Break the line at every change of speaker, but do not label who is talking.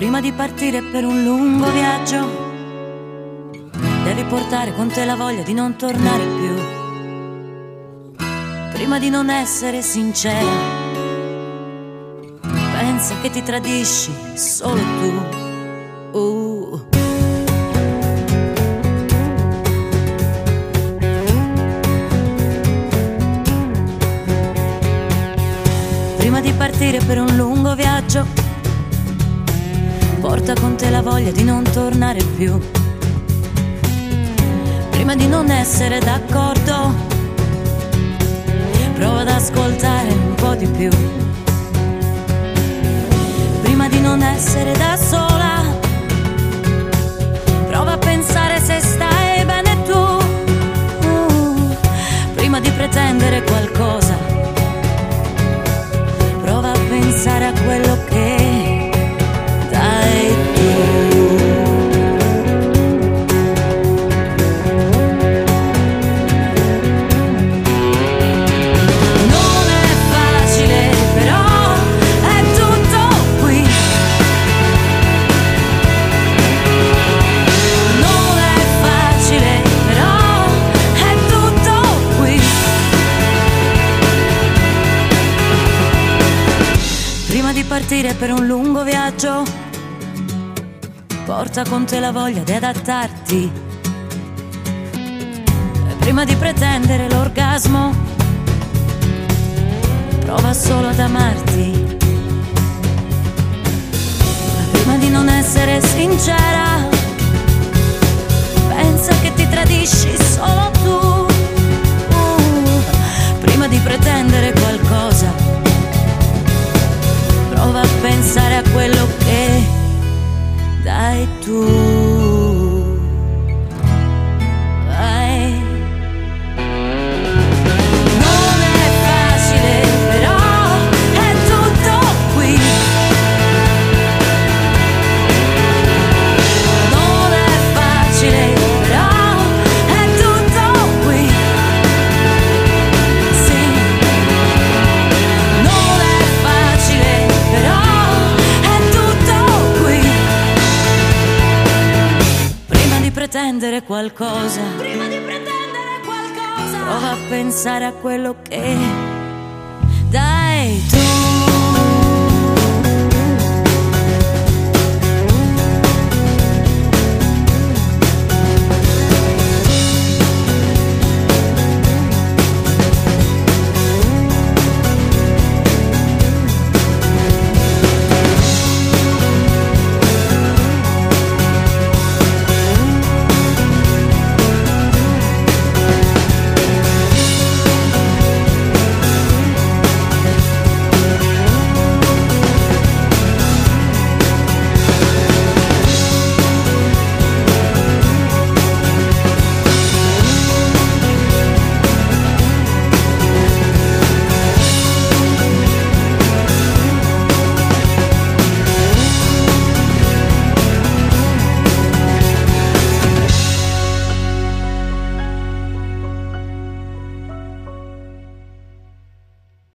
Prima di partire per un lungo viaggio, devi portare con te la voglia di non tornare più. Prima di non essere sincera, pensa che ti tradisci solo tu. Prima di partire per un lungo viaggio, porta con te la voglia di non tornare più. Prima di non essere d'accordo, prova ad ascoltare un po' di più. Prima di non essere da sola, prova a pensare se stai bene tu. Prima di pretendere qualcosa, prova a pensare a quello che dai tu. Partire per un lungo viaggio, porta con te la voglia di adattarti. E prima di pretendere l'orgasmo, prova solo ad amarti. Prima di non essere sincera, pensa che ti tradisci solo tu. Prima di pretendere qualcosa, prova a pensare a quello che dai tu. Vai. Non è facile, però è tutto qui. Non è facile, però è tutto qui. Sì. Non è facile, però è tutto qui. Prima di pretendere qualcosa, prova a pensare a quello che dai tu.